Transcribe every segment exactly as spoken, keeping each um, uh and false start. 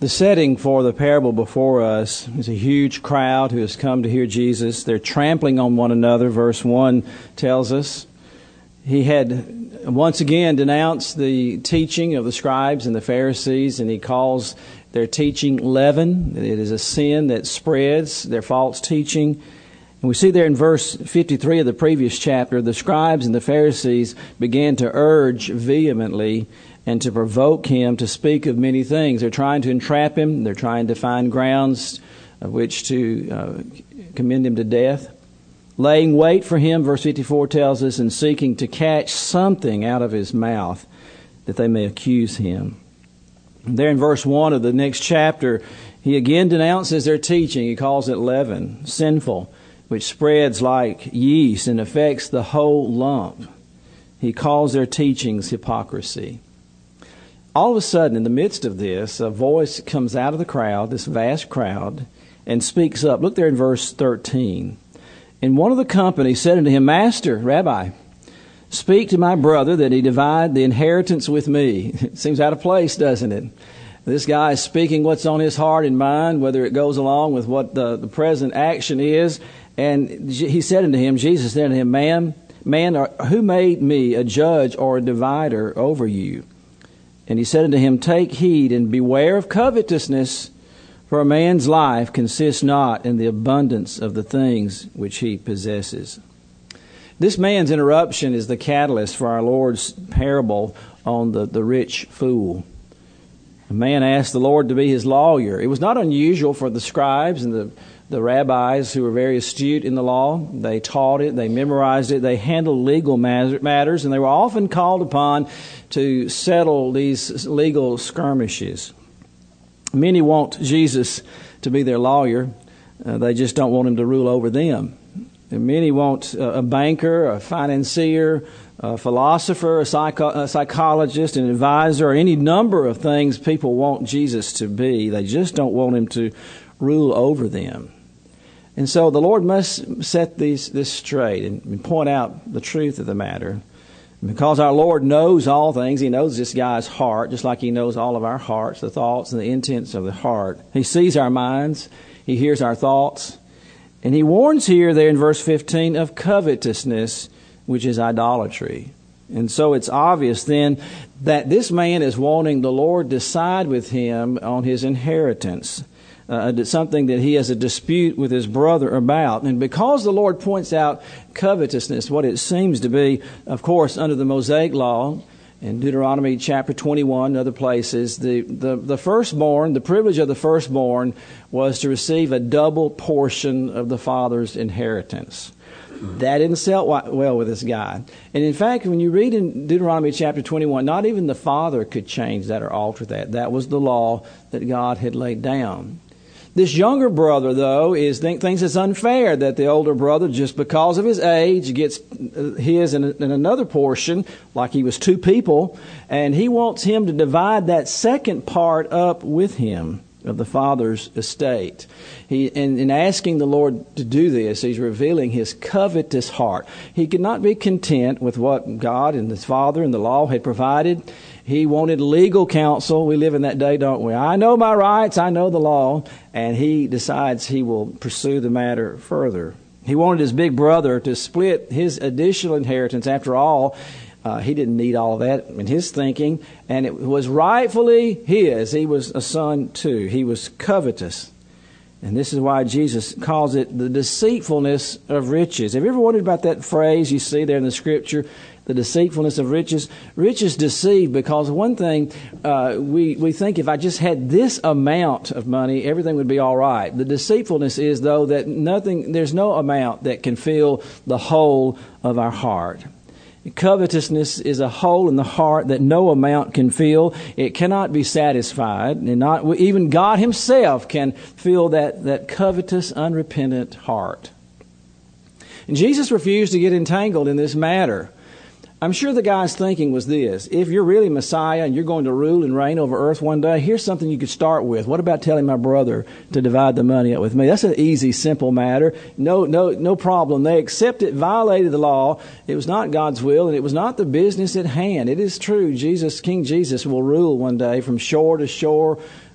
The setting for the parable before us is a huge crowd who has come to hear Jesus. They're trampling on one another, verse one tells us. He had once again denounced the teaching of the scribes and the Pharisees, and he calls their teaching leaven. It is a sin that spreads, their false teaching. And we see there in verse fifty-three of the previous chapter, the scribes and the Pharisees began to urge vehemently and to provoke him to speak of many things. They're trying to entrap him. They're trying to find grounds of which to uh, commend him to death. Laying wait for him, verse fifty-four tells us, and seeking to catch something out of his mouth that they may accuse him. And there in verse one of the next chapter, he again denounces their teaching. He calls it leaven, sinful, which spreads like yeast and affects the whole lump. He calls their teachings hypocrisy. All of a sudden, in the midst of this, a voice comes out of the crowd, this vast crowd, and speaks up. Look there in verse thirteen. And one of the company said unto him, Master, Rabbi, speak to my brother that he divide the inheritance with me. It seems out of place, doesn't it? This guy is speaking what's on his heart and mind, whether it goes along with what the, the present action is. And he said unto him, Jesus said unto him, Man, man, who made me a judge or a divider over you? And he said unto him, Take heed and beware of covetousness, for a man's life consists not in the abundance of the things which he possesses. This man's interruption is the catalyst for our Lord's parable on the, the rich fool. A man asked the Lord to be his lawyer. It was not unusual for the scribes and the, the rabbis who were very astute in the law. They taught it, they memorized it, they handled legal matters, and they were often called upon to settle these legal skirmishes. Many want Jesus to be their lawyer. Uh, they just don't want him to rule over them. And many want uh, a banker, a financier, a philosopher, a, psycho- a psychologist, an advisor, or any number of things people want Jesus to be. They just don't want him to rule over them. And so the Lord must set these, this straight and, and point out the truth of the matter. Because our Lord knows all things, He knows this guy's heart, just like He knows all of our hearts, the thoughts and the intents of the heart. He sees our minds. He hears our thoughts. And He warns here there in verse fifteen of covetousness, which is idolatry. And so it's obvious then that this man is wanting the Lord to side with him on his inheritance. Uh, something that he has a dispute with his brother about. And because the Lord points out covetousness, what it seems to be, of course, under the Mosaic law, in Deuteronomy chapter twenty-one and other places, the, the, the firstborn, the privilege of the firstborn was to receive a double portion of the father's inheritance. That didn't sell well with this guy. And in fact, when you read in Deuteronomy chapter twenty-one, not even the father could change that or alter that. That was the law that God had laid down. This younger brother, though, is think, thinks it's unfair that the older brother, just because of his age, gets his in, in another portion, like he was two people, and he wants him to divide that second part up with him of the father's estate. He, in, in asking the Lord to do this, he's revealing his covetous heart. He could not be content with what God and his father and the law had provided. He wanted legal counsel. We live in that day, don't we? I know my rights. I know the law. And he decides he will pursue the matter further. He wanted his big brother to split his additional inheritance. After all, uh, he didn't need all of that in his thinking. And it was rightfully his. He was a son too. He was covetous. And this is why Jesus calls it the deceitfulness of riches. Have you ever wondered about that phrase you see there in the Scripture? The deceitfulness of riches. Riches deceive because one thing, uh, we, we think if I just had this amount of money, everything would be all right. The deceitfulness is, though, that nothing, there's no amount that can fill the whole of our heart. Covetousness is a hole in the heart that no amount can fill. It cannot be satisfied, and not even God Himself can fill that, that covetous, unrepentant heart. And Jesus refused to get entangled in this matter. I'm sure the guy's thinking was this: if you're really Messiah and you're going to rule and reign over earth one day, here's something you could start with. What about telling my brother to divide the money up with me? That's an easy, simple matter. No, no, no problem. They accepted, violated the law. It was not God's will, and it was not the business at hand. It is true, Jesus, King Jesus, will rule one day from shore to shore,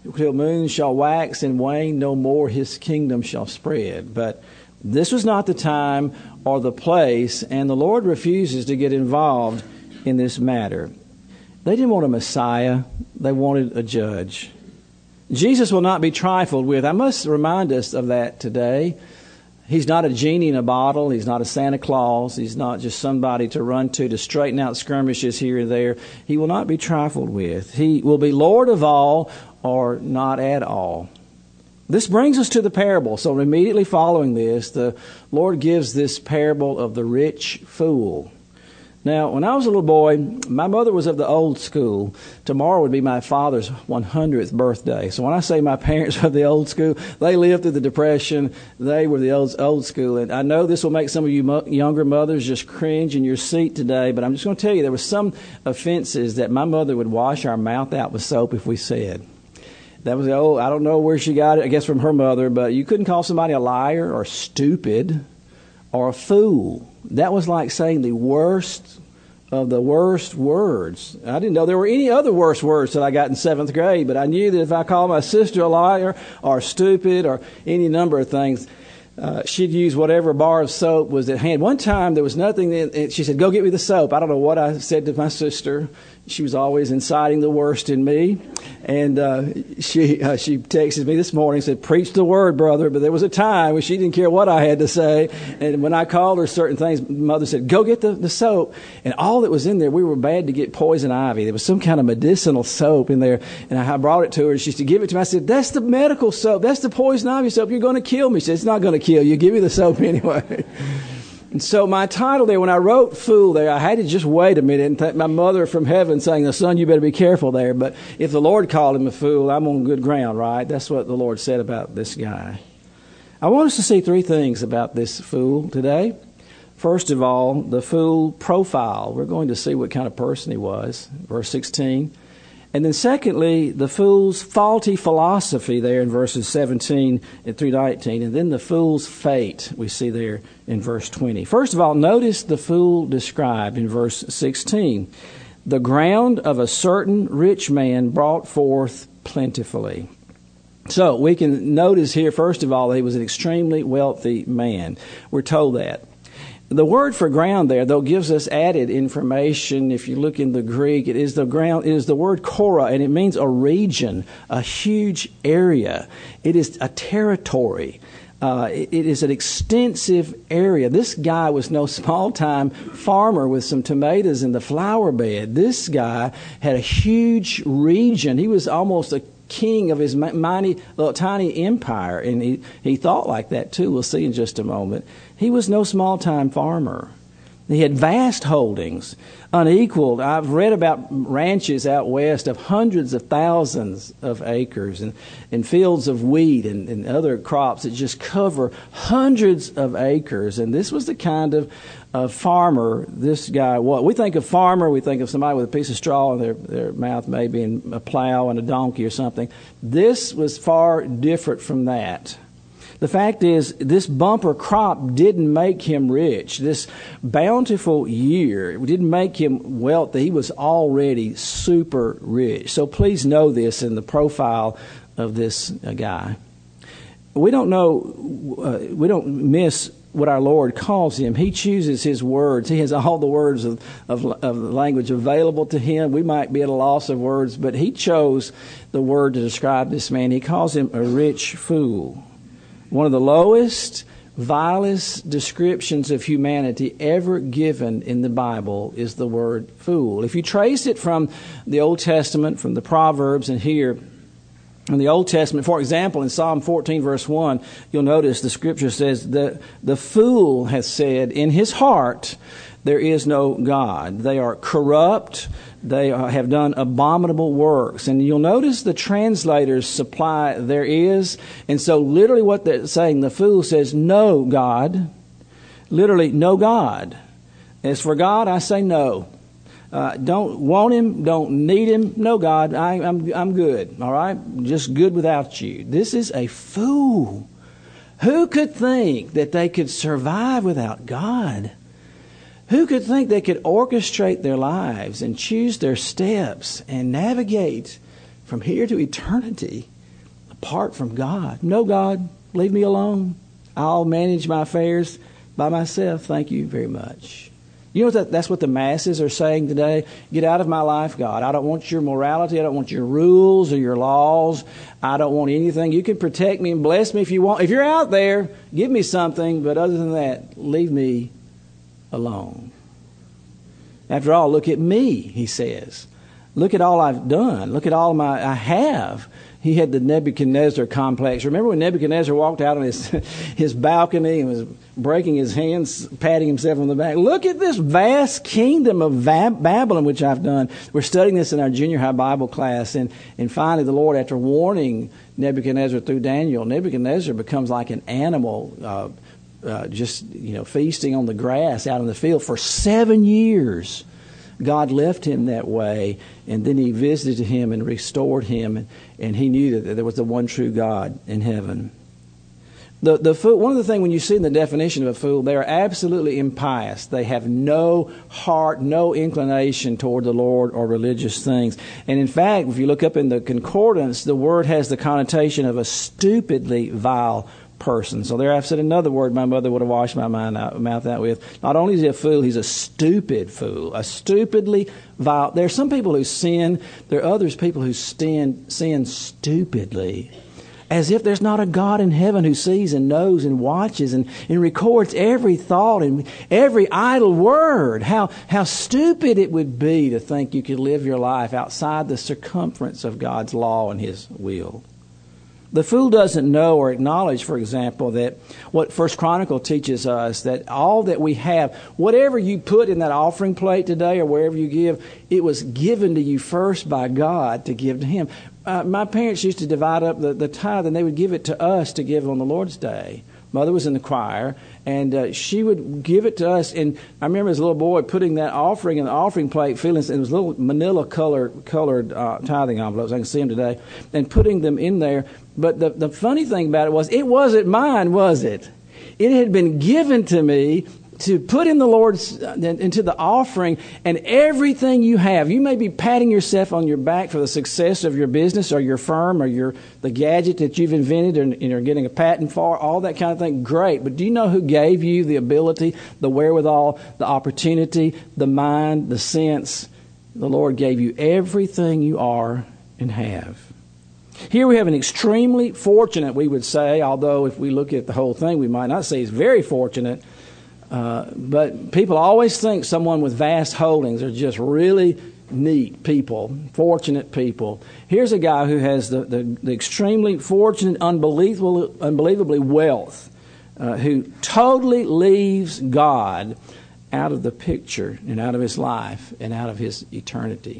till moon shall wax and wane no more, his kingdom shall spread. But this was not the time or the place, and the Lord refuses to get involved in this matter. They didn't want a Messiah. They wanted a judge. Jesus will not be trifled with. I must remind us of that today. He's not a genie in a bottle. He's not a Santa Claus. He's not just somebody to run to to straighten out skirmishes here and there. He will not be trifled with. He will be Lord of all or not at all. This brings us to the parable. So immediately following this, the Lord gives this parable of the rich fool. Now, when I was a little boy, my mother was of the old school. Tomorrow would be my father's one hundredth birthday. So when I say my parents were of the old school, they lived through the Depression. They were the old, old school. And I know this will make some of you mo- younger mothers just cringe in your seat today, but I'm just going to tell you there were some offenses that my mother would wash our mouth out with soap if we said. That was the old, I don't know where she got it, I guess from her mother, but you couldn't call somebody a liar or stupid or a fool. That was like saying the worst of the worst words. I didn't know there were any other worse words that I got in seventh grade, but I knew that if I called my sister a liar or stupid or any number of things, uh, she'd use whatever bar of soap was at hand. One time there was nothing, in, she said, go get me the soap. I don't know what I said to my sister. She was always inciting the worst in me. And uh, she uh, she texted me this morning and said, preach the word, brother. But there was a time when she didn't care what I had to say. And when I called her certain things, Mother said, go get the, the soap. And all that was in there, we were bad to get poison ivy. There was some kind of medicinal soap in there. And I brought it to her. She said, give it to me. I said, that's the medical soap. That's the poison ivy soap. You're going to kill me. She said, it's not going to kill you. Give me the soap anyway. And so my title there, when I wrote fool there, I had to just wait a minute and thank my mother from heaven saying, son, you better be careful there. But if the Lord called him a fool, I'm on good ground, right? That's what the Lord said about this guy. I want us to see three things about this fool today. First of all, the fool profile. We're going to see what kind of person he was, verse sixteen. And then secondly, the fool's faulty philosophy there in verses seventeen through nineteen. And then the fool's fate we see there in verse twenty. First of all, notice the fool described in verse sixteen. The ground of a certain rich man brought forth plentifully. So we can notice here, first of all, he was an extremely wealthy man. We're told that. The word for ground there, though, gives us added information. If you look in the Greek, it is the ground. It is the word kora, and it means a region, a huge area. It is a territory. Uh, it, it is an extensive area. This guy was no small-time farmer with some tomatoes in the flower bed. This guy had a huge region. He was almost a king of his mighty, little tiny empire, and he, he thought like that too. We'll see in just a moment. He was no small-time farmer. He had vast holdings, unequaled. I've read about ranches out west of hundreds of thousands of acres and, and fields of wheat and, and other crops that just cover hundreds of acres. And this was the kind of uh, farmer this guy was. We think of farmer, we think of somebody with a piece of straw in their, their mouth maybe and a plow and a donkey or something. This was far different from that. The fact is, this bumper crop didn't make him rich. This bountiful year didn't make him wealthy. He was already super rich. So please know this in the profile of this uh, guy. We don't know, uh, we don't miss what our Lord calls him. He chooses his words. He has all the words of, of, of language available to him. We might be at a loss of words, but he chose the word to describe this man. He calls him a rich fool. One of the lowest, vilest descriptions of humanity ever given in the Bible is the word fool. If you trace it from the Old Testament, from the Proverbs, and here in the Old Testament, for example, in Psalm fourteen, verse one, you'll notice the Scripture says, the, the fool has said in his heart, there is no God. They are corrupt. They are, have done abominable works. And you'll notice the translators supply there is. And so literally what they're saying, the fool says, no God. Literally, no God. As for God, I say no. Uh, don't want him, don't need him. No, God, I, I'm, I'm good. All right? Just good without you. This is a fool. Who could think that they could survive without God? Who could think they could orchestrate their lives and choose their steps and navigate from here to eternity apart from God. No, God, leave me alone. I'll manage my affairs by myself. Thank you very much. You know that that's what the masses are saying today? Get out of my life, God. I don't want your morality. I don't want your rules or your laws. I don't want anything. You can protect me and bless me if you want. If you're out there, give me something. But other than that, leave me alone. After all, look at me, he says. Look at all I've done. Look at all my I have. He had the Nebuchadnezzar complex. Remember when Nebuchadnezzar walked out on his his balcony and was breaking his hands, patting himself on the back? Look at this vast kingdom of Babylon, which I've done. We're studying this in our junior high Bible class. And, and finally, the Lord, after warning Nebuchadnezzar through Daniel, Nebuchadnezzar becomes like an animal, uh, uh, just you know, feasting on the grass out in the field for seven years. God left him that way, and then he visited him and restored him, and, and he knew that there was the one true God in heaven. The the fool, one of the things when you see in the definition of a fool, they are absolutely impious. They have no heart, no inclination toward the Lord or religious things. And in fact, if you look up in the concordance, the word has the connotation of a stupidly vile person. So there I've said another word my mother would have washed my mind out, mouth out with. Not only is he a fool, he's a stupid fool. A stupidly vile. There are some people who sin. There are others people who sin, sin stupidly. As if there's not a God in heaven who sees and knows and watches and, and records every thought and every idle word. How, how stupid it would be to think you could live your life outside the circumference of God's law and his will. The fool doesn't know or acknowledge, for example, that what First Chronicle teaches us, that all that we have, whatever you put in that offering plate today or wherever you give, it was given to you first by God to give to him. Uh, my parents used to divide up the, the tithe, and they would give it to us to give on the Lord's Day. Mother was in the choir, and uh, she would give it to us. And I remember as a little boy putting that offering in the offering plate, feeling it was little manila color, colored uh, tithing envelopes. I can see them today, and putting them in there. But the, the funny thing about it was, it wasn't mine, was it? It had been given to me to put in the Lord's, uh, into the offering, and everything you have. You may be patting yourself on your back for the success of your business or your firm or your the gadget that you've invented and you're getting a patent for, all that kind of thing. Great. But do you know who gave you the ability, the wherewithal, the opportunity, the mind, the sense? The Lord gave you everything you are and have. Here we have an extremely fortunate, we would say, although if we look at the whole thing, we might not say he's very fortunate. Uh, but people always think someone with vast holdings are just really neat people, fortunate people. Here's a guy who has the, the, the extremely fortunate, unbelievable, unbelievably wealth, uh, who totally leaves God out of the picture and out of his life and out of his eternity.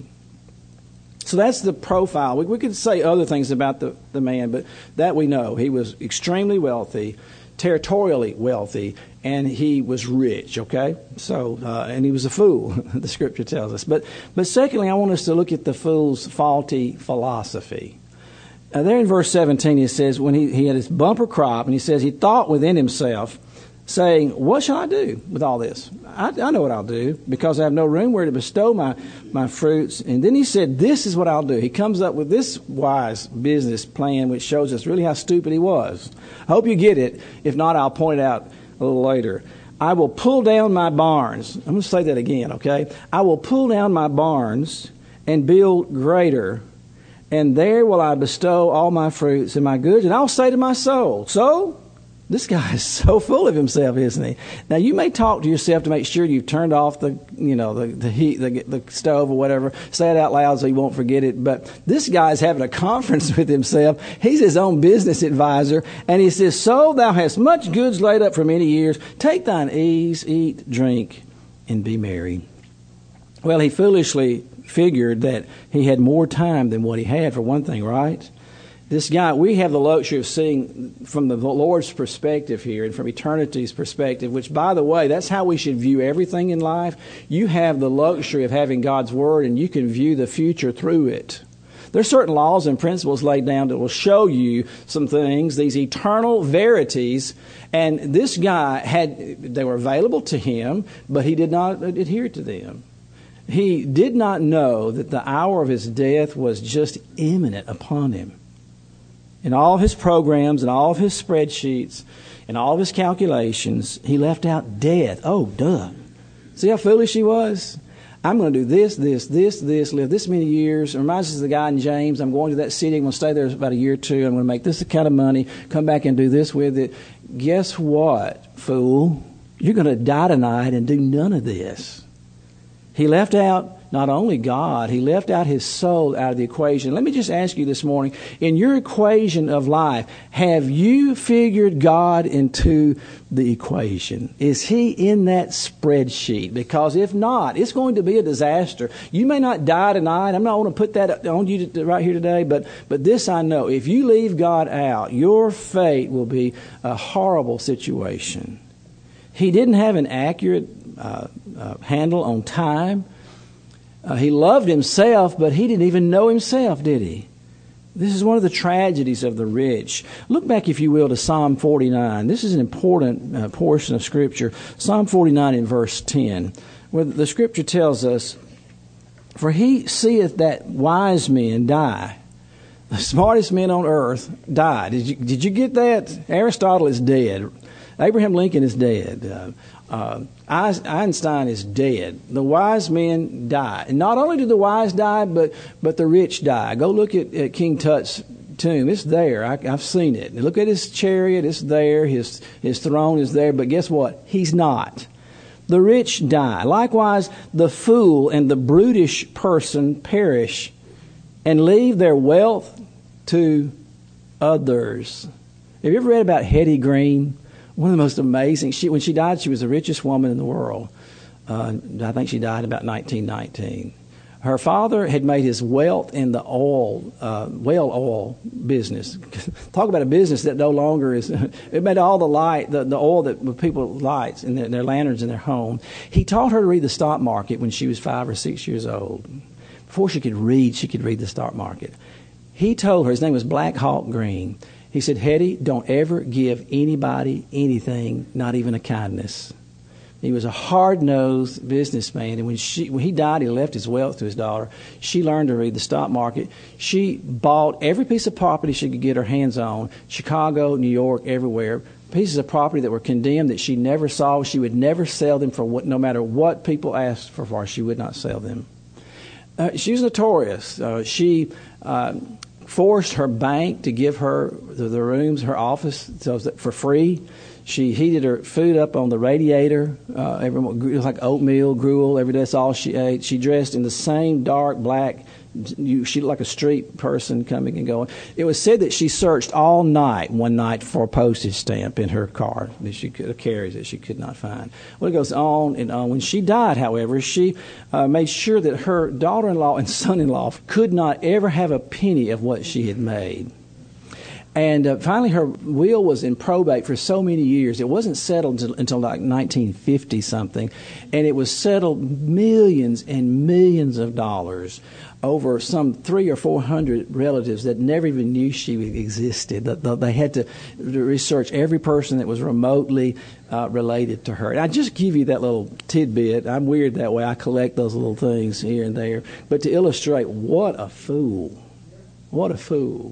So that's the profile. We, we could say other things about the, the man, but that we know. He was extremely wealthy, territorially wealthy, and he was rich, okay? So, uh, and he was a fool, the Scripture tells us. But, but secondly, I want us to look at the fool's faulty philosophy. Uh, there in verse seventeen, it says, when he, he had his bumper crop, and he says he thought within himself, saying, what shall I do with all this? I, I know what I'll do, because I have no room where to bestow my, my fruits. And then he said, this is what I'll do. He comes up with this wise business plan, which shows us really how stupid he was. I hope you get it. If not, I'll point it out a little later. I will pull down my barns. I'm going to say that again, okay? I will pull down my barns and build greater, and there will I bestow all my fruits and my goods. And I'll say to my soul, so this guy is so full of himself, isn't he? Now, you may talk to yourself to make sure you've turned off the, you know, the, the heat, the, the stove or whatever. Say it out loud so you won't forget it. But this guy's having a conference with himself. He's his own business advisor. And he says, so thou hast much goods laid up for many years. Take thine ease, eat, drink, and be merry. Well, he foolishly figured that he had more time than what he had, for one thing, right? This guy, we have the luxury of seeing from the Lord's perspective here and from eternity's perspective, which, by the way, that's how we should view everything in life. You have the luxury of having God's Word, and you can view the future through it. There's certain laws and principles laid down that will show you some things, these eternal verities. And this guy had, they were available to him, but he did not adhere to them. He did not know that the hour of his death was just imminent upon him. In all of his programs and all of his spreadsheets and all of his calculations, he left out death. Oh, duh. See how foolish he was? I'm going to do this, this, this, this, live this many years. It reminds us of the guy in James. I'm going to that city. I'm going to stay there about a year or two. I'm going to make this kind of money, come back and do this with it. Guess what, fool? You're going to die tonight and do none of this. He left out not only God, he left out his soul out of the equation. Let me just ask you this morning, in your equation of life, have you figured God into the equation? Is he in that spreadsheet? Because if not, it's going to be a disaster. You may not die tonight. I'm not going to put that on you right here today, but, but this I know. If you leave God out, your fate will be a horrible situation. He didn't have an accurate uh, uh, handle on time. Uh, he loved himself, but he didn't even know himself, did he? This is one of the tragedies of the rich. Look back, if you will, to Psalm forty-nine. This is an important uh, portion of Scripture. Psalm forty-nine in verse ten, where the Scripture tells us, "For he seeth that wise men die." The smartest men on earth die. Did you, did you get that? Aristotle is dead. Abraham Lincoln is dead. Uh, uh, Einstein is dead. The wise men die. And not only do the wise die, but but the rich die. Go look at, at King Tut's tomb. It's there. I, I've seen it. Look at his chariot. It's there. His, his throne is there. But guess what? He's not. The rich die. Likewise, the fool and the brutish person perish and leave their wealth to others. Have you ever read about Hetty Green? One of the most amazing. She, when she died, she was the richest woman in the world. Uh, I think she died about nineteen nineteen. Her father had made his wealth in the oil, uh, whale oil business. Talk about a business that no longer is. It made all the light, the, the oil that people lights in their, their lanterns in their home. He taught her to read the stock market when she was five or six years old. Before she could read, she could read the stock market. He told her, his name was Black Hawk Green. He said, "Hetty, don't ever give anybody anything, not even a kindness." He was a hard-nosed businessman, and when she when he died, he left his wealth to his daughter. She learned to read the stock market. She bought every piece of property she could get her hands on, Chicago, New York, everywhere, pieces of property that were condemned that she never saw. She would never sell them for what, no matter what people asked for, for she would not sell them. Uh, she was notorious. Uh, she... Uh, forced her bank to give her the, the rooms, her office, so that for free. She heated her food up on the radiator. Uh, every, it was like oatmeal, gruel. Every day, that's all she ate. She dressed in the same dark black. You, she looked like a street person coming and going. It was said that she searched all night one night for a postage stamp in her car that she could carry that she could not find. Well, it goes on and on. When she died, however, she uh, made sure that her daughter-in-law and son-in-law could not ever have a penny of what she had made. And uh, finally, her will was in probate for so many years. It wasn't settled until, until like nineteen fifty something, and it was settled millions and millions of dollars over some three or four hundred relatives that never even knew she existed. They had to research every person that was remotely uh, related to her. And I just give you that little tidbit. I'm weird that way. I collect those little things here and there. But to illustrate, what a fool. What a fool.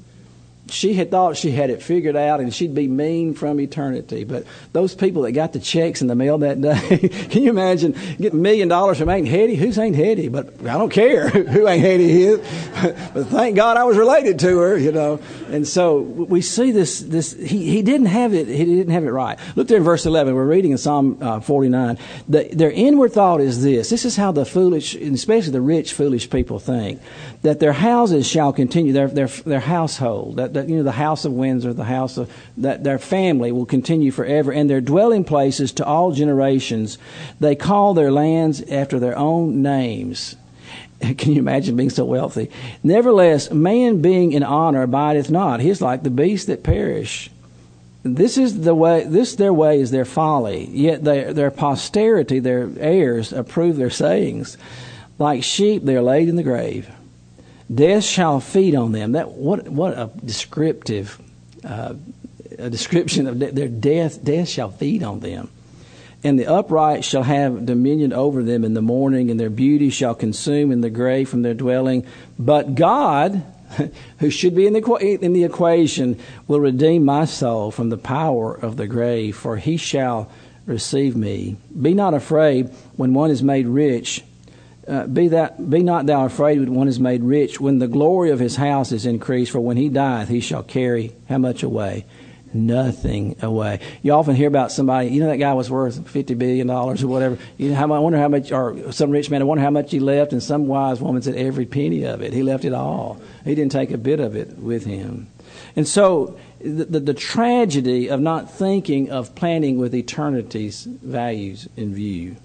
She had thought she had it figured out and she'd be mean from eternity. But those people that got the checks in the mail that day, can you imagine getting a million dollars from Aunt Hetty? Who's Aunt Hetty? But I don't care who Aunt Hetty is. But thank God I was related to her, you know. And so we see this, this he, he didn't have it, he didn't have it right. Look there in verse eleven. We're reading in Psalm uh, forty-nine. The, their inward thought is this. This is how the foolish, and especially the rich, foolish people think. That their houses shall continue, their their their household, that, that you know, the house of Windsor, the house of, that their family will continue forever, and their dwelling places to all generations. They call their lands after their own names. Can you imagine being so wealthy? Nevertheless, man being in honor abideth not. He is like the beasts that perish. This is the way. This their way is their folly. Yet their their posterity, their heirs, approve their sayings. Like sheep, they are laid in the grave. Death shall feed on them. That what what a descriptive uh, a description of de- their death. Death shall feed on them, and the upright shall have dominion over them in the morning, and their beauty shall consume in the grave from their dwelling. But God who should be in the, in the equation, will redeem my soul from the power of the grave, for he shall receive me. Be not afraid when one is made rich. Uh, be that be not thou afraid when one is made rich, when the glory of his house is increased, for when he dieth he shall carry how much away? Nothing away. You often hear about somebody, you know, that guy was worth fifty billion dollars or whatever. You know, I wonder how much, or some rich man, I wonder how much he left, and some wise woman said every penny of it. He left it all. He didn't take a bit of it with him. And so the, the, the tragedy of not thinking of planning with eternity's values in view.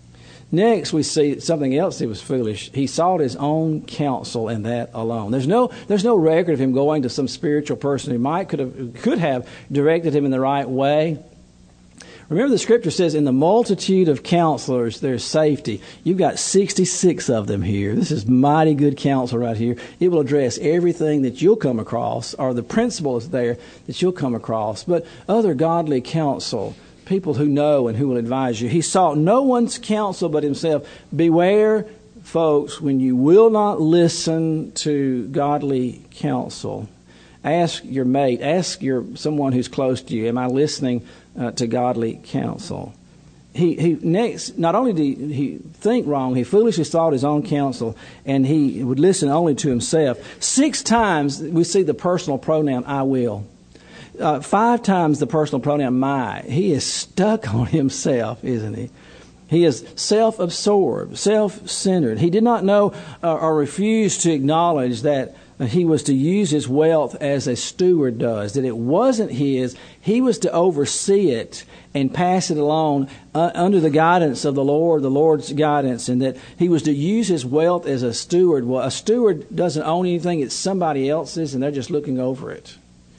Next, we see something else that was foolish. He sought his own counsel, and that alone. There's no, there's no record of him going to some spiritual person who might could have could have directed him in the right way. Remember, the Scripture says, "In the multitude of counselors, there's safety." You've got sixty-six of them here. This is mighty good counsel right here. It will address everything that you'll come across, or the principles there that you'll come across. But other godly counsel, people who know and who will advise you. He sought no one's counsel but himself. Beware, folks, when you will not listen to godly counsel. Ask your mate, ask your someone who's close to you, am I listening uh, to godly counsel? He, he next, not only did he think wrong, he foolishly sought his own counsel, and he would listen only to himself. Six times we see the personal pronoun, I will. Uh, five times the personal pronoun my. He is stuck on himself, isn't he? He is self-absorbed, self-centered. He did not know uh, or refuse to acknowledge that he was to use his wealth as a steward does, that it wasn't his. He was to oversee it and pass it along uh, under the guidance of the Lord, the Lord's guidance, and that he was to use his wealth as a steward. Well, a steward doesn't own anything. It's somebody else's, and they're just looking over it.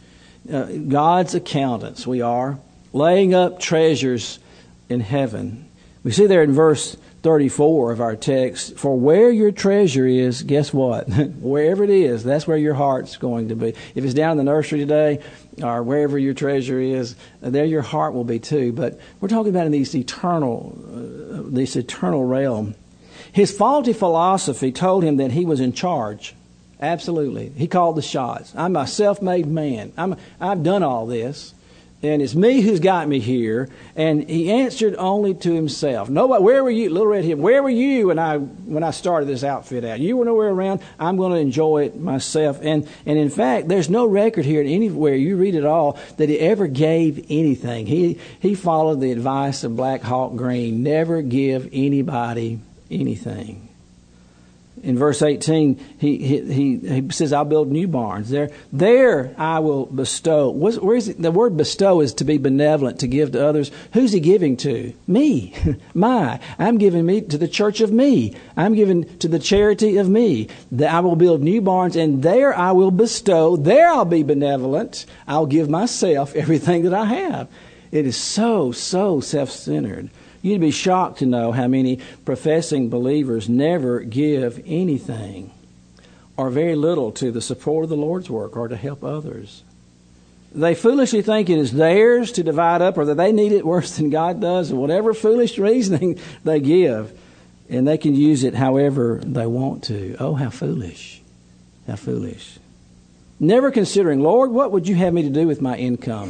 Uh, God's accountants, we are, laying up treasures in heaven. We see there in verse thirty-four of our text, for where your treasure is, guess what? Wherever it is, that's where your heart's going to be. If it's down in the nursery today, or wherever your treasure is, there your heart will be too. But we're talking about in these eternal, uh, this eternal realm. His faulty philosophy told him that he was in charge. Absolutely. He called the shots. I'm a self-made man. I'm, I've done all this, and it's me who's got me here. And he answered only to himself. Nobody, where were you, little red him? Where were you when I when I started this outfit out? You were nowhere around. I'm going to enjoy it myself. And and in fact, there's no record here anywhere. You read it all that he ever gave anything. He he followed the advice of Black Hawk Green. Never give anybody anything. In verse eighteen, he, he he says, "I'll build new barns. There, there I will bestow." What's, where is it? The word bestow is to be benevolent, to give to others. Who's he giving to? Me, my. I'm giving me to the church of me. I'm giving to the charity of me. That I will build new barns, and there I will bestow. There I'll be benevolent. I'll give myself everything that I have. It is so so self-centered. You'd be shocked to know how many professing believers never give anything or very little to the support of the Lord's work or to help others. They foolishly think it is theirs to divide up, or that they need it worse than God does, or whatever foolish reasoning they give, and they can use it however they want to. Oh, how foolish. How foolish. Never considering, Lord, what would you have me to do with my income?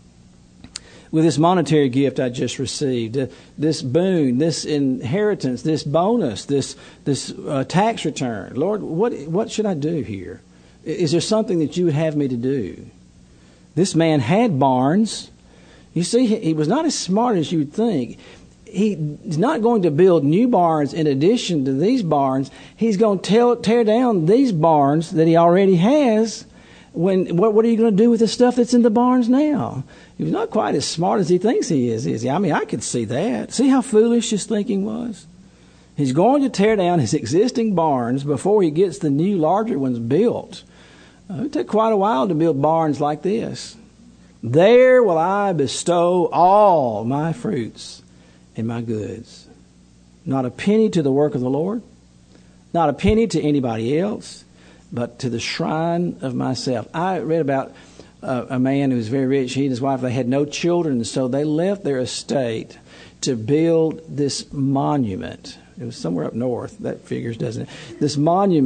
With this monetary gift I just received, uh, this boon, this inheritance, this bonus, this this uh, tax return. Lord, what what should I do here? Is there something that you would have me to do? This man had barns. You see, he, he was not as smart as you would think. He's not going to build new barns in addition to these barns. He's going to tear, tear down these barns that he already has. When what, what are you going to do with the stuff that's in the barns now? He's not quite as smart as he thinks he is, is he? I mean, I could see that. See how foolish his thinking was? He's going to tear down his existing barns before he gets the new, larger ones built. Uh, it took quite a while to build barns like this. There will I bestow all my fruits and my goods. Not a penny to the work of the Lord, not a penny to anybody else, but to the shrine of myself. I read about uh, a man who was very rich. He and his wife, they had no children, so they left their estate to build this monument. It was somewhere up north. That figures, doesn't it? This monument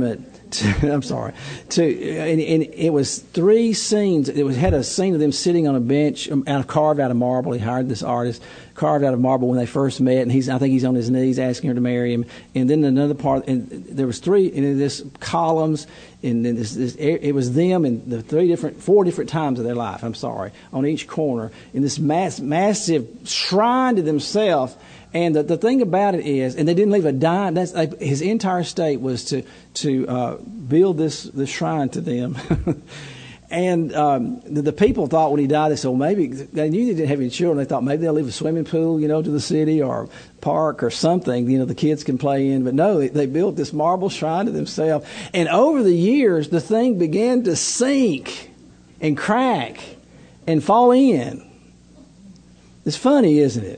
to, I'm sorry. To and, and it was three scenes. It was had a scene of them sitting on a bench, um, out of carved out of marble. He hired this artist, carved out of marble when they first met, and he's I think he's on his knees asking her to marry him. And then another part, and there was three, and this columns, and then this, this it was them and the three different, four different times of their life. I'm sorry, on each corner in this mass, massive shrine to themselves. And the, the thing about it is, and they didn't leave a dime. That's like, his entire estate was to to uh, build this this shrine to them. And um, the, the people thought when he died, they said, well, maybe they knew they didn't have any children. They thought maybe they'll leave a swimming pool, you know, to the city or park or something, you know, the kids can play in. But no, they, they built this marble shrine to themselves. And over the years, the thing began to sink and crack and fall in. It's funny, isn't it?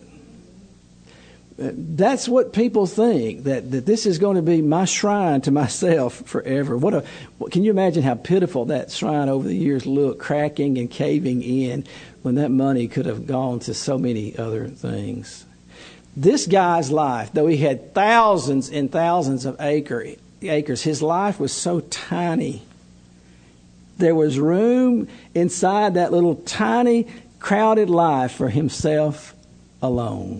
That's what people think, that, that this is going to be my shrine to myself forever. What a! What, can you imagine how pitiful that shrine over the years looked, cracking and caving in, when that money could have gone to so many other things. This guy's life, though he had thousands and thousands of acre, acres, his life was so tiny. There was room inside that little tiny, crowded life for himself alone.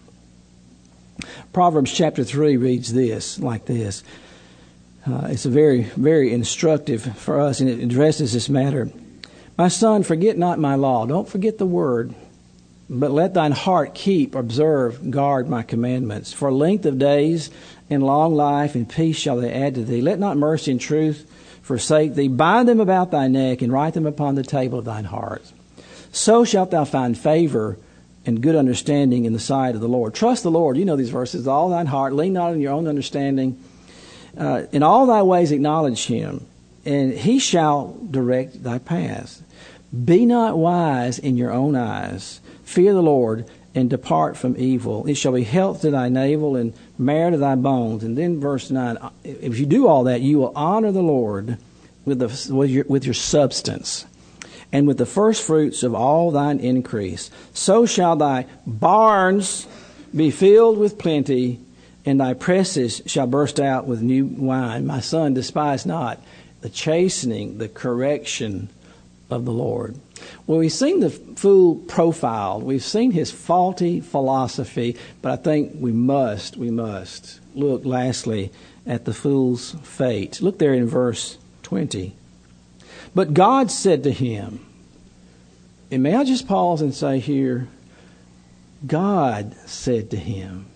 Proverbs chapter three reads this, like this. Uh, it's a very, very instructive for us, and it addresses this matter. My son, forget not my law. Don't forget the word, but let thine heart keep, observe, guard my commandments. For length of days and long life and peace shall they add to thee. Let not mercy and truth forsake thee. Bind them about thy neck and write them upon the table of thine heart. So shalt thou find favor and good understanding in the sight of the Lord. Trust the Lord. You know these verses. With all thine heart. Lean not on your own understanding. Uh, in all thy ways acknowledge him, and he shall direct thy paths. Be not wise in your own eyes. Fear the Lord and depart from evil. It shall be health to thy navel and marrow to thy bones. And then verse nine, if you do all that, you will honor the Lord with, the, with, your, with your substance, and with the first fruits of all thine increase. So shall thy barns be filled with plenty, and thy presses shall burst out with new wine. My son, despise not the chastening, the correction of the Lord. Well, we've seen the fool profiled. We've seen his faulty philosophy, but I think we must, we must look lastly at the fool's fate. Look there in verse twenty. But God said to him, and may I just pause and say here, God said to him.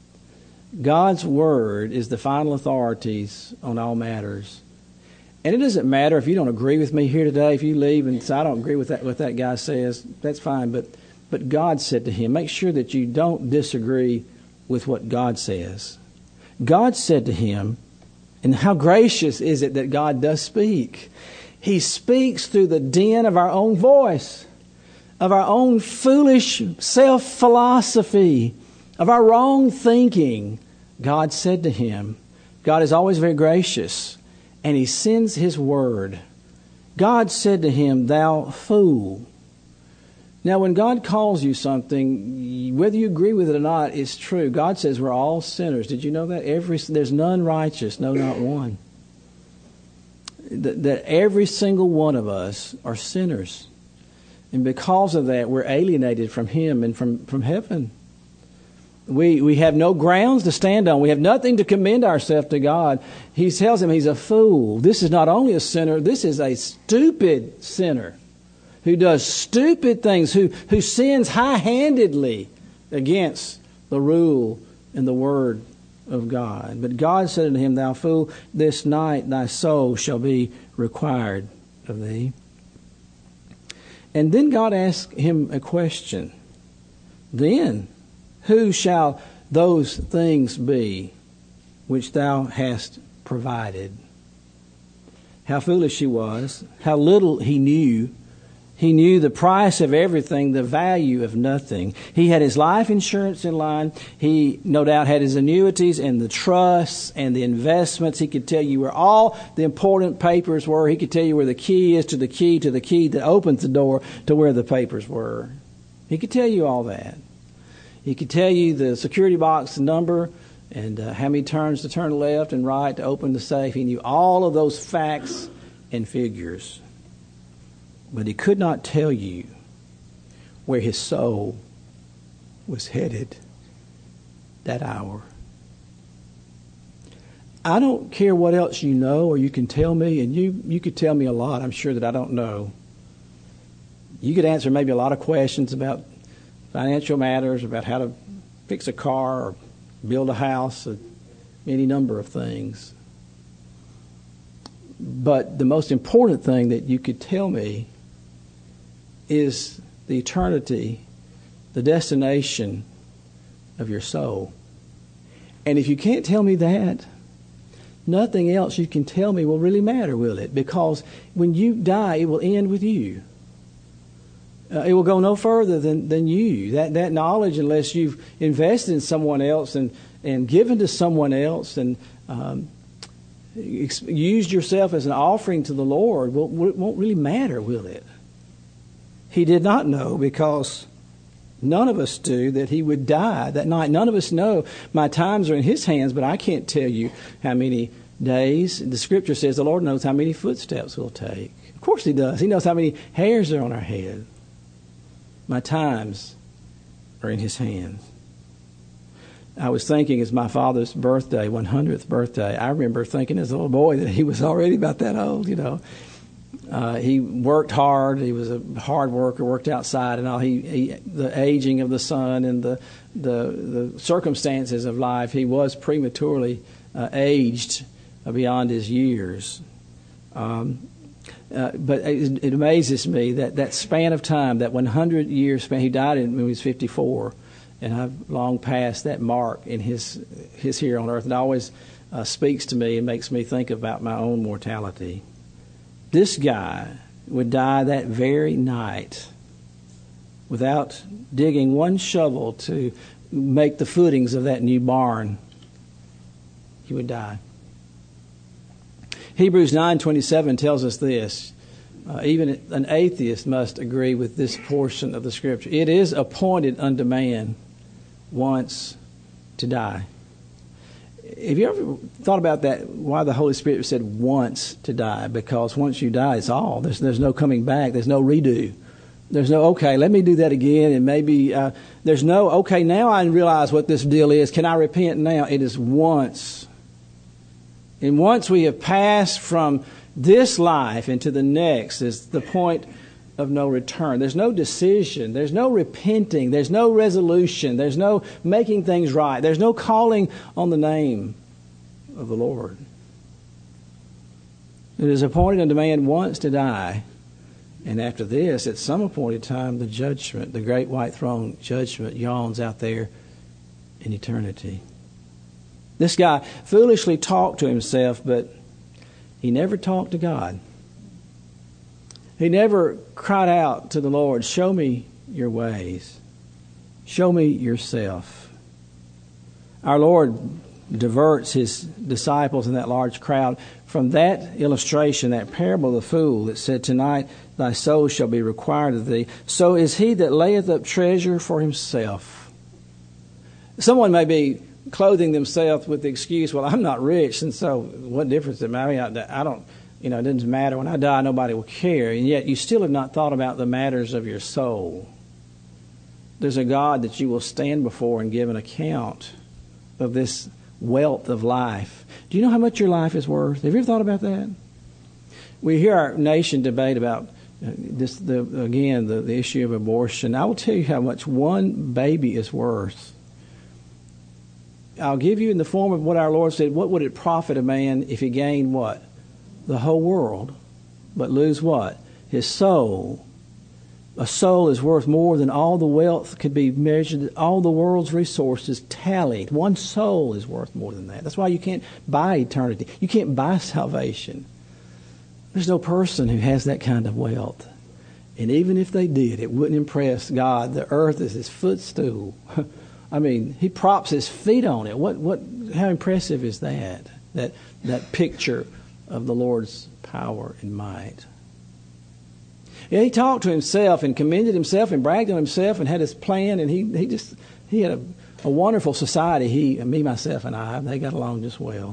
God's word is the final authorities on all matters. And it doesn't matter if you don't agree with me here today. If you leave and say, I don't agree with that, what that guy says, that's fine. But, but God said to him, make sure that you don't disagree with what God says. God said to him, and how gracious is it that God does speak. He speaks through the din of our own voice, of our own foolish self-philosophy, of our wrong thinking. God said to him, God is always very gracious, and he sends his word. God said to him, thou fool. Now, when God calls you something, whether you agree with it or not, it's true. God says we're all sinners. Did you know that? Every, there's none righteous, no, not one. That, that every single one of us are sinners. And because of that, we're alienated from him and from, from heaven. We we have no grounds to stand on. We have nothing to commend ourselves to God. He tells him he's a fool. This is not only a sinner, this is a stupid sinner who does stupid things, who, who sins high-handedly against the rule and the word of God. But God said unto him, thou fool, this night thy soul shall be required of thee. And then God asked him a question. Then, who shall those things be which thou hast provided? How foolish he was, how little he knew. He knew the price of everything, the value of nothing. He had his life insurance in line. He, no doubt, had his annuities and the trusts and the investments. He could tell you where all the important papers were. He could tell you where the key is to the key to the key that opens the door to where the papers were. He could tell you all that. He could tell you the security box number and uh, how many turns to turn left and right to open the safe. He knew all of those facts and figures. But he could not tell you where his soul was headed that hour. I don't care what else you know or you can tell me, and you, you could tell me a lot, I'm sure, that I don't know. You could answer maybe a lot of questions about financial matters, about how to fix a car or build a house, or any number of things. But the most important thing that you could tell me is the eternity, the destination of your soul. And if you can't tell me that, nothing else you can tell me will really matter, will it? Because when you die, it will end with you. Uh, it will go no further than, than you. That that knowledge, unless you've invested in someone else and, and given to someone else and um, ex- used yourself as an offering to the Lord, will, won't really matter, will it? He did not know, because none of us do, that he would die that night. None of us know. My times are in his hands, but I can't tell you how many days. The Scripture says the Lord knows how many footsteps we'll take. Of course he does. He knows how many hairs are on our head. My times are in his hands. I was thinking, it's my father's birthday, one hundredth birthday. I remember thinking as a little boy that he was already about that old, you know. Uh, he worked hard. He was a hard worker, worked outside and all. He, he the aging of the sun and the the, the circumstances of life, he was prematurely uh, aged beyond his years. Um, uh, but it, it amazes me that that span of time, that one hundred year span, he died when he was fifty-four, and I've long passed that mark in his his here on earth. It always uh, speaks to me and makes me think about my own mortality. This guy would die that very night without digging one shovel to make the footings of that new barn. He would die. Hebrews nine twenty-seven tells us this. Uh, even an atheist must agree with this portion of the Scripture. It is appointed unto man once to die. Have you ever thought about that, why the Holy Spirit said once to die? Because once you die, it's all. There's, there's no coming back. There's no redo. There's no, okay, let me do that again. And maybe uh, there's no, okay, now I realize what this deal is. Can I repent now? It is once. And once we have passed from this life into the next is the point of no return. There's no decision. There's no repenting. There's no resolution. There's no making things right. There's no calling on the name of the Lord. It is appointed unto man once to die. And after this, at some appointed time, the judgment, the great white throne judgment yawns out there in eternity. This guy foolishly talked to himself, but he never talked to God. He never cried out to the Lord, show me your ways. Show me yourself. Our Lord diverts his disciples in that large crowd from that illustration, that parable of the fool that said, tonight thy soul shall be required of thee. So is he that layeth up treasure for himself. Someone may be clothing themselves with the excuse, well, I'm not rich, and so what difference does it matter? I, mean, I, I don't, you know, it doesn't matter. When I die, nobody will care. And yet you still have not thought about the matters of your soul. There's a God that you will stand before and give an account of this wealth of life. Do you know how much your life is worth? Have you ever thought about that? We hear our nation debate about this, the, again, the, the issue of abortion. I will tell you how much one baby is worth. I'll give you in the form of what our Lord said, what would it profit a man if he gained what? The whole world, but lose what? His soul. A soul is worth more than all the wealth could be measured, all the world's resources tallied. One soul is worth more than that. That's why you can't buy eternity. You can't buy salvation. There's no person who has that kind of wealth. And even if they did, it wouldn't impress God. The earth is his footstool. I mean, he props his feet on it. What, what, how impressive is that? That, that picture of the Lord's power and might. Yeah, he talked to himself and commended himself and bragged on himself and had his plan, and he, he just he had a, a wonderful society. He, me, myself, and I, they got along just well.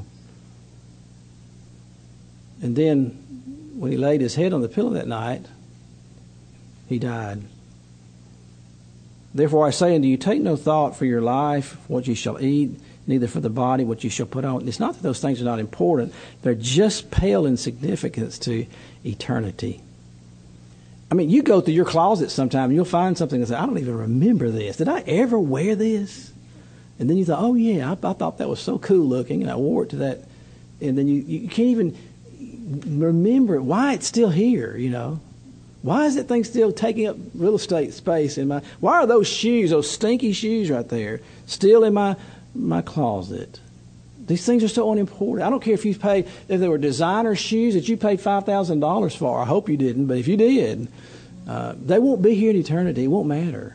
And then when he laid his head on the pillow that night, he died. Therefore I say unto you, take no thought for your life, what you shall eat, neither for the body, what you shall put on. It's not that those things are not important. They're just pale in significance to eternity. I mean, you go through your closet sometime and you'll find something and say, I don't even remember this. Did I ever wear this? And then you thought, oh yeah, I, I thought that was so cool looking, and I wore it to that. And then you, you can't even remember why it's still here, you know. Why is that thing still taking up real estate space in my... Why are those shoes, those stinky shoes right there, still in my my closet? These things are so unimportant. I don't care if you paid, if they were designer shoes that you paid five thousand dollars for. I hope you didn't, but if you did, uh, they won't be here in eternity. It won't matter.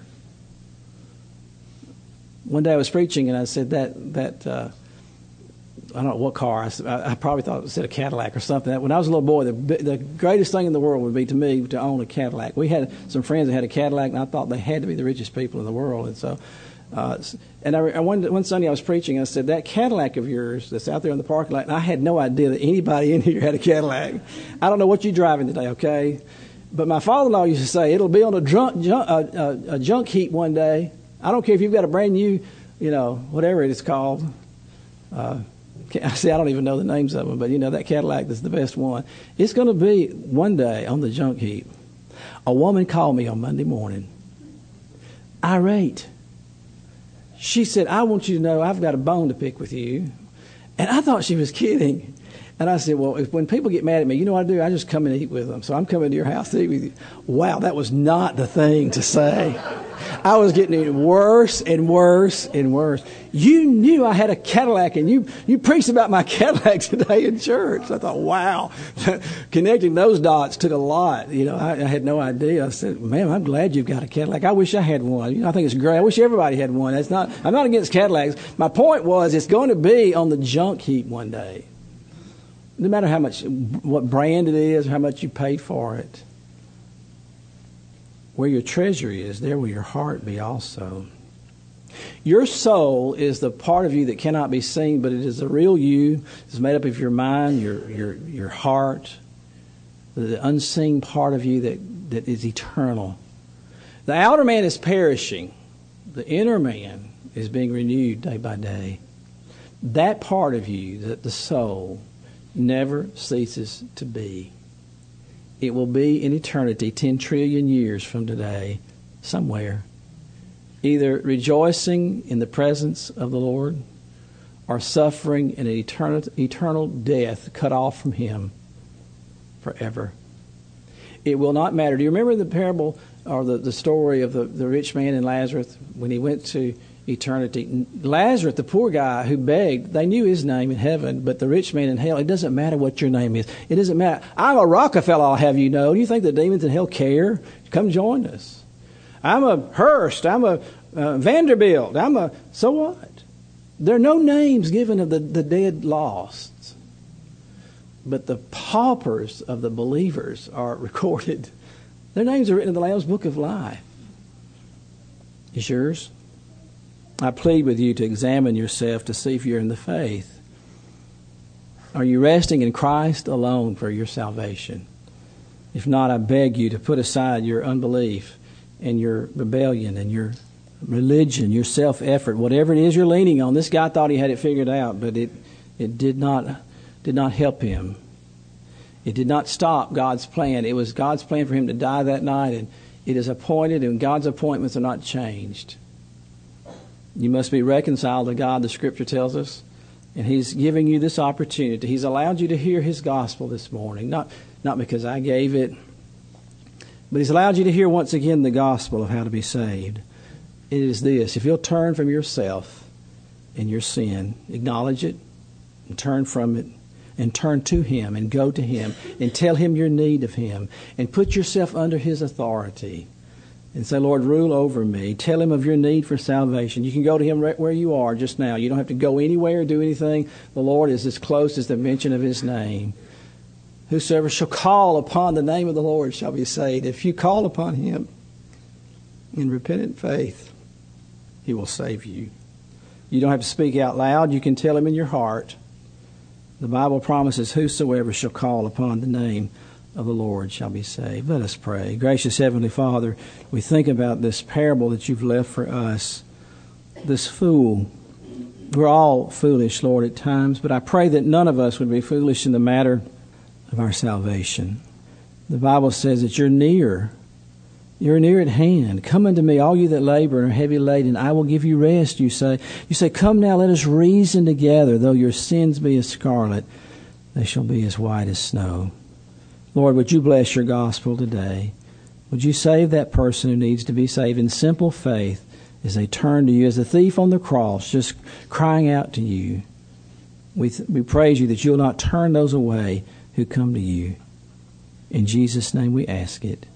One day I was preaching and I said that... that uh, I don't know what car. I, I probably thought it was a Cadillac or something. When I was a little boy, the, the greatest thing in the world would be to me to own a Cadillac. We had some friends that had a Cadillac, and I thought they had to be the richest people in the world. And so, uh, and I, I one, one Sunday I was preaching, and I said, that Cadillac of yours that's out there in the parking lot, and I had no idea that anybody in here had a Cadillac. I don't know what you're driving today, okay? But my father-in-law used to say, it'll be on a, drunk, junk, uh, uh, a junk heap one day. I don't care if you've got a brand new, you know, whatever it is called, uh, I see, I don't even know the names of them, but you know, that Cadillac is the best one. It's going to be one day on the junk heap. A woman called me on Monday morning, irate. She said, I want you to know I've got a bone to pick with you. And I thought she was kidding. And I said, well, if, when people get mad at me, you know what I do? I just come and eat with them. So I'm coming to your house to eat with you. Wow, that was not the thing to say. I was getting it worse and worse and worse. You knew I had a Cadillac, and you, you preached about my Cadillac today in church. I thought, wow, connecting those dots took a lot. You know, I, I had no idea. I said, man, I'm glad you've got a Cadillac. I wish I had one. You know, I think it's great. I wish everybody had one. That's not. I'm not against Cadillacs. My point was, it's going to be on the junk heap one day. No matter how much, what brand it is, or how much you paid for it. Where your treasure is, there will your heart be also. Your soul is the part of you that cannot be seen, but it is the real you. It's made up of your mind, your your your heart, the unseen part of you that, that is eternal. The outer man is perishing. The inner man is being renewed day by day. That part of you, that the soul, never ceases to be. It will be in eternity, ten trillion years from today, somewhere, either rejoicing in the presence of the Lord or suffering in an eternal, eternal death, cut off from Him forever. It will not matter. Do you remember the parable or the, the story of the, the rich man and Lazarus when he went to eternity? Lazarus, the poor guy who begged, they knew his name in heaven, but the rich man in hell, it doesn't matter what your name is. It doesn't matter. I'm a Rockefeller, I'll have you know. Do you think the demons in hell care? Come join us. I'm a Hearst. I'm a uh, Vanderbilt. I'm a... So what? There are no names given of the, the dead lost. But the paupers of the believers are recorded. Their names are written in the Lamb's Book of Life. Is yours? I plead with you to examine yourself to see if you're in the faith. Are you resting in Christ alone for your salvation? If not, I beg you to put aside your unbelief and your rebellion and your religion, your self-effort, whatever it is you're leaning on. This guy thought he had it figured out, but it it did not did not help him. It did not stop God's plan. It was God's plan for him to die that night, and it is appointed, and God's appointments are not changed. You must be reconciled to God, the Scripture tells us. And He's giving you this opportunity. He's allowed you to hear His gospel this morning. Not, not because I gave it, but He's allowed you to hear once again the gospel of how to be saved. It is this: if you'll turn from yourself and your sin, acknowledge it, and turn from it, and turn to Him, and go to Him, and tell Him your need of Him, and put yourself under His authority, and say, Lord, rule over me. Tell Him of your need for salvation. You can go to Him right where you are just now. You don't have to go anywhere or do anything. The Lord is as close as the mention of His name. Whosoever shall call upon the name of the Lord shall be saved. If you call upon Him in repentant faith, He will save you. You don't have to speak out loud. You can tell him in your heart. The Bible promises, whosoever shall call upon the name of the Lord shall be saved. Let us pray. Gracious Heavenly Father, we think about this parable that you've left for us. This fool. We're all foolish, Lord, at times, but I pray that none of us would be foolish in the matter of our salvation. The Bible says that you're near. You're near at hand. Come unto me, all you that labor and are heavy laden, I will give you rest, you say. You say, come now, let us reason together. Though your sins be as scarlet, they shall be as white as snow. Lord, would you bless your gospel today? Would you save that person who needs to be saved in simple faith as they turn to you, as the thief on the cross, just crying out to you. We, th- we praise you that you'll not turn those away who come to you. In Jesus' name we ask it.